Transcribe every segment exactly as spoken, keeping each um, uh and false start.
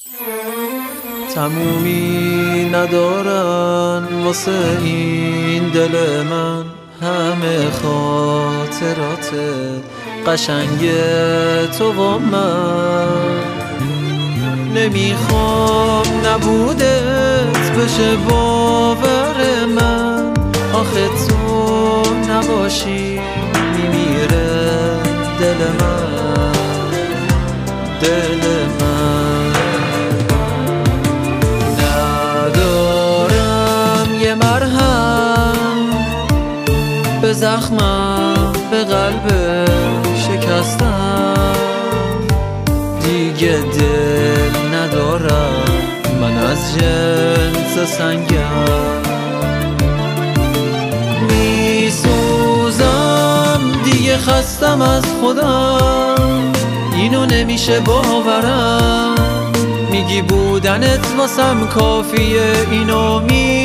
تمومی ندارن واسه این دل من، همه خاطرات قشنگ تو و من. نمیخوام نبودت بشه باور من، آخه تو نباشی میمیره دل من، دل من. ندارم یه مرهم به زخمم، به قلب شکستم، دیگه دل ندارم من از جنس سنگم. میسوزم دیگه خستم از خودم، اینو نمیشه باورم. میگی بودنت واسم کافیه، اینو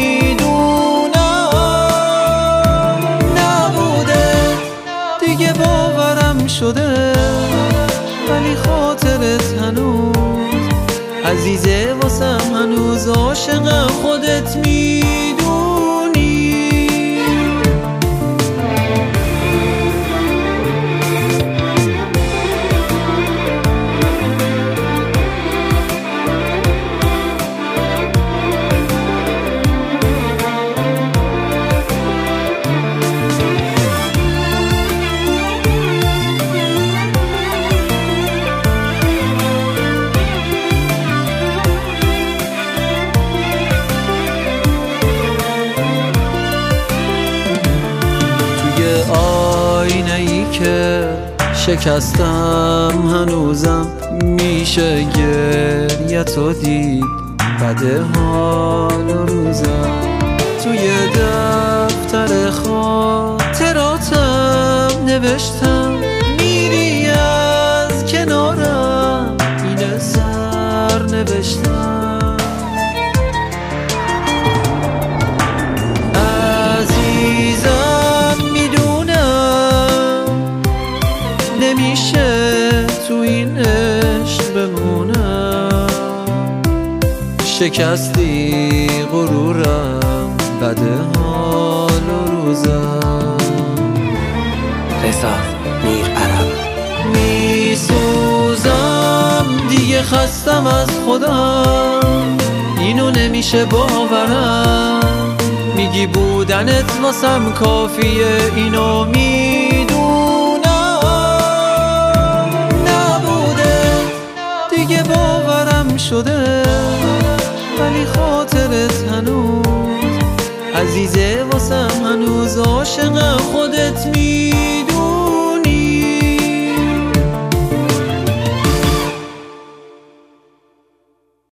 میدونم. نبوده دیگه باورم شده، ولی خاطرت هنوز عزیزه واسم، هنوز عاشقم خودت میدونی. آینه ای که شکستم هنوزم میشه گریه تو دید، بده حال و روزم. توی دفتر خاطراتم نوشتم میری از کنارم، این سر نوشتم. نمیشه تو این عشق بمونم، شکستی غرورم، بده حال و روزم. رضا میر عرب. میسوزم دیگه خستم از خودم، اینو نمیشه باورم. میگی بودنت واسم کافیه، اینو میدونم. دیگه باورم شده، ولی خاطرت هنوز عزیزه واسم، هنوز عاشقم خودت می